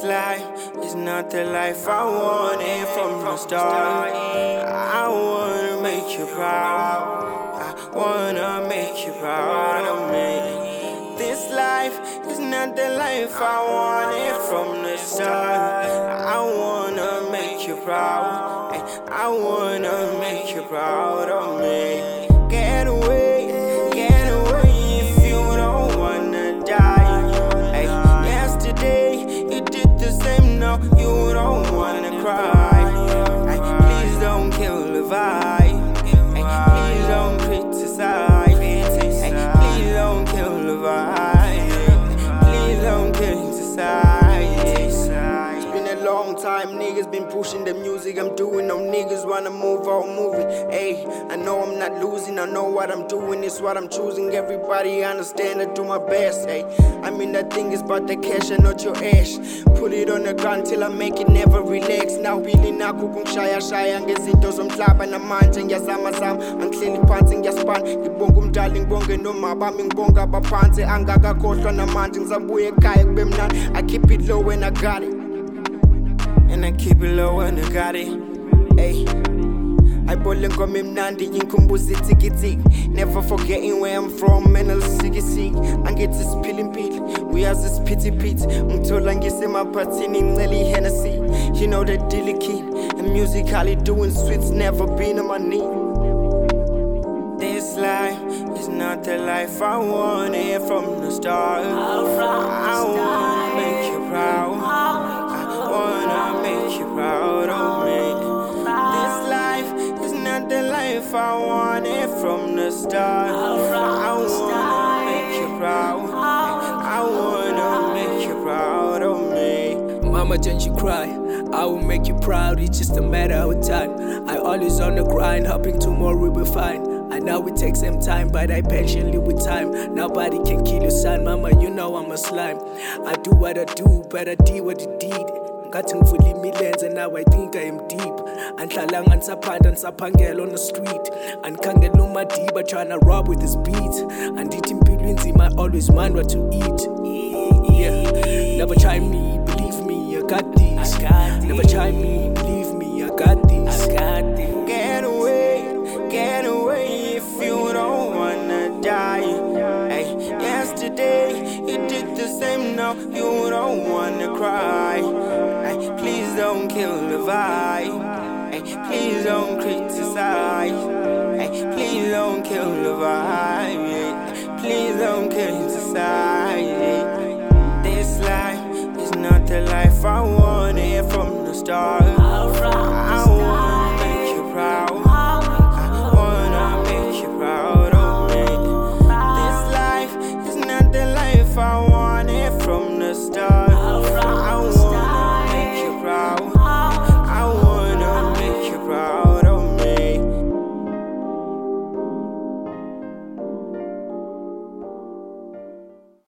life is not the life I wanted from the start. I wanna make you proud. I wanna make you proud of me. This life is not the life I wanted from the start. I wanna make you proud. I wanna make you proud of me. Get away if you don't wanna die. Yesterday you did the same, now you don't wanna cry. Please don't kill the vibe. Please don't criticize. Please don't kill the vibe. Please don't criticize. It's been a long time, niggas been pushing the music I'm doing. No niggas wanna move on moving. Ayy, I know I'm not losing, I know what I'm doing, it's what I'm choosing. Everybody understand, I do my best. Ayy, I mean that thing is about the cash and not your ash. Put it on the ground till I make it never relax. Now really nakho kungishaya ngezinto zomhlaba namanje ngiyazama angihleli phansi ngiyaspan. Ngibonga umdali ngibonge noma bami ngibonga abaphansi angakakhohlwa namanje ngizabuya ekhaya kube mnandi. I keep it low when I got it, and I keep it low when I got it. Ayy, ayibole ngoma emnandi inkumbuza itikiti. Never forgetting where I'm from and alisikisiki. Angithi siphila impilo uyazi siphithiphithi. Ngithola ngisemaphathini ngicela iHennessy. You know the deal key, and musically doing sweets never been on my knee. This life is not the life I wanted from the start. I wanna make you proud. I wanna make you proud of me. This life is not the life I wanted from the start. I wanna make you proud. I wanna make you proud of me. Mama, don't you cry, I will make you proud, it's just a matter of time. I always on the grind, hoping tomorrow will be fine. I know it takes some time, but I patiently with time. Nobody can kill your son, mama, you know I'm a slime. I do what I do, but I did what I did. Ngathi ngivula imilenze and now I think I am deep. Anhlalanga ngisaphanda ngisaphangela on the street. Andikhangela umadiba tryna rob with his beats. Andithi impilo inzima, I always mind what to eat. Yeah, never try me, believe me, I got this. Never try me, believe me, I got this. Get away if you don't wanna die. Ay, yesterday you did the same, now you don't wanna cry. Ay, please don't kill the vibe. Ay, please don't criticize. Ay, please don't kill the vibe. Please don't criticize. This life is not the life I wanted from the start.